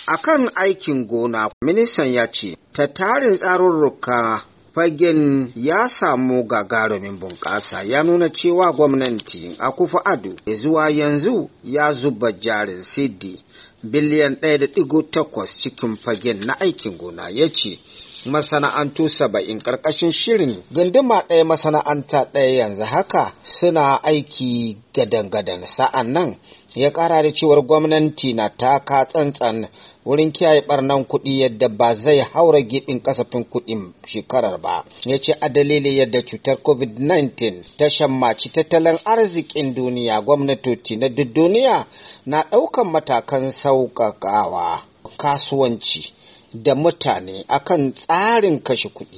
Akan aikin gona, ministan ya ce, ta tarin tsarurruka fagen ya samu gagarumin bunƙasa ya nuna cewa gwamnati Akufo-Addo zuwa yanzu ya zuba jarin cedi biliyan 1.8 cikin fagen na aikin gona. Ya ce masana'antu 70 ƙarƙashin shirin gunduma ɗaya masana'anta ɗaya yanzu haka suna aiki gadan-gadan. Sa'an nan ya ƙara da cewar gwamnati na taka tsantsan wurin kiyaye barnan kuɗi yadda ba zai haura gibin kasafin kuɗin shekarar ba. Ya ce a dalilin yadda cutar COVID-19 ta shammaci tattalin arzikin duniya, gwamnatoci na duk duniya na ɗaukan matakan sauƙaƙawa kasuwanci da mutane akan tsarin kashe kuɗi.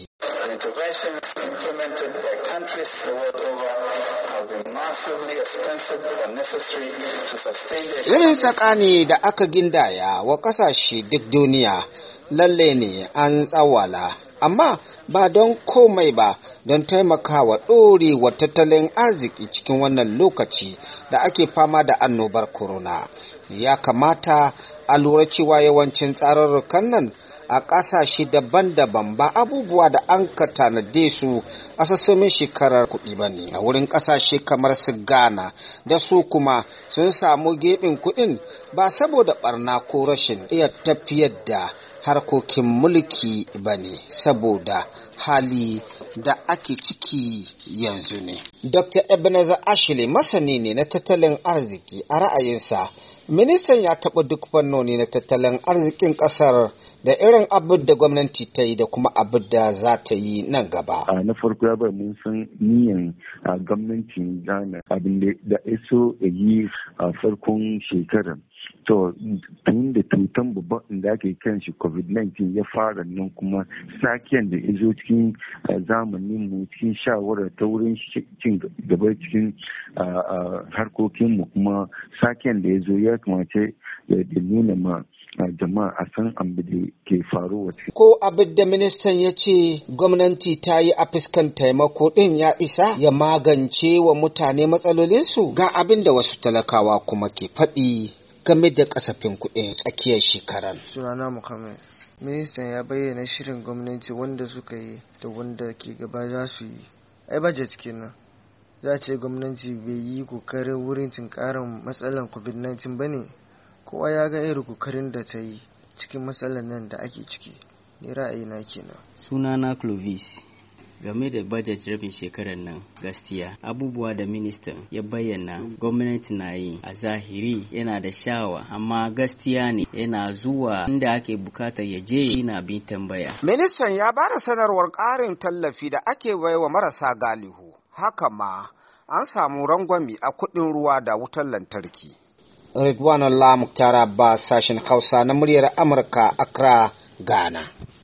Irin tsakani da aka gindaya wa ƙasashe duk duniya lalle ne an tsawala, amma ba don komai ba, don taimakawa ɗorewa tattalin arziki cikin wannan lokaci da ake fama da annobar corona. Ya kamata a lura cewa yawancin tsararrukan nan a ƙasashe daban-daban ba abubuwa da an ka tanade su a sassamin shekarar kuɗi ba ne. A wurin ƙasashe kamar su Ghana da su kuma sun samu geɓin kuɗin ba saboda ɓarna ko rashin iya tafiyar da harkokin mulki ba ne, saboda hali da ake ciki yanzu ne. Dr. Ebenezer Ashley masani ne na tattalin arziki. A ra'ayinsa, ministan ya taɓa duk fannoni na tattalin arzikin ƙasar da irin abin da gwamnati ta yi da kuma abin da za ta yi nan gaba. Na farko ya bai mun san niyan gwamnatin Ghana abin da iso yi a farkon shekarar. To, tun da tutan babban da ake kan shi COVID-19 ya fara nan kuma sakiyan da ya zo cikin zamanin mu cikin shawara ta wurin cin gaba cikin harkokin mu kuma sakiyan da ya zo ya kamata ya nuna ma jama'a a san abin da ke faruwa. Ko abin da ministan ya ce gwamnati ta yi a fuskan taimako ɗin ya isa ya magance wa mutane matsalolinsu? Ga abin da wasu talakawa kuma ke faɗi game da kasafin kuɗin tsakiyar shekarar. Sunana Muhammad. Ministan ya bayyana shirin gwamnati wanda suka yi da wanda ke gaba za su yi. Ai budget kenan. Za ce gwamnati bai yi kokarin wurin tunkarar matsalar COVID-19 ba ne. Kowa ya ga irin kokarin da ta yi cikin matsalar nan da ake ciki. Ni ra'ayina kenan. Sunana Clovis. Game da budget rabin shekarar nan, gaskiya abubuwa da ministan ya bayyana gwamnati na yi a zahiri yana da shawa, amma gaskiya ne yana zuwa inda ake bukata ya je yana bin tambaya. Ministan ya ba da sanarwar ƙarin tallafi da ake baiwa marasa galihu. Haka ma an samu rangwami a kuɗin ruwa da wutar lantarki. Ridwan Allah Muktar Abbas, sashen Hausa na muryar Amurka, Accra, Ghana.